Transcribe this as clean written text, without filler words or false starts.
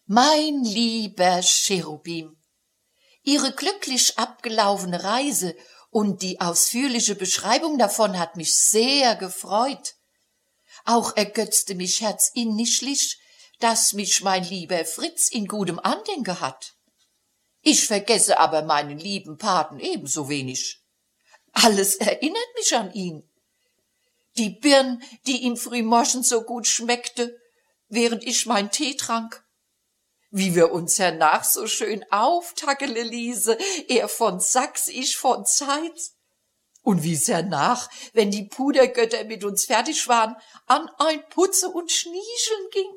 Mein lieber Cherubim, Ihre glücklich abgelaufene Reise und die ausführliche Beschreibung davon hat mich sehr gefreut. Auch ergötzte mich herzinniglich, dass mich mein lieber Fritz in gutem Andenken hat. Ich vergesse aber meinen lieben Paten ebenso wenig. Alles erinnert mich an ihn. Die Birn, die ihm frühmorgens so gut schmeckte, während ich mein Tee trank. Wie wir uns hernach so schön auftackele ließe, er von Sachs, ich von Zeitz. Und wie's hernach, wenn die Pudergötter mit uns fertig waren, an ein Putze und Schniescheln ging.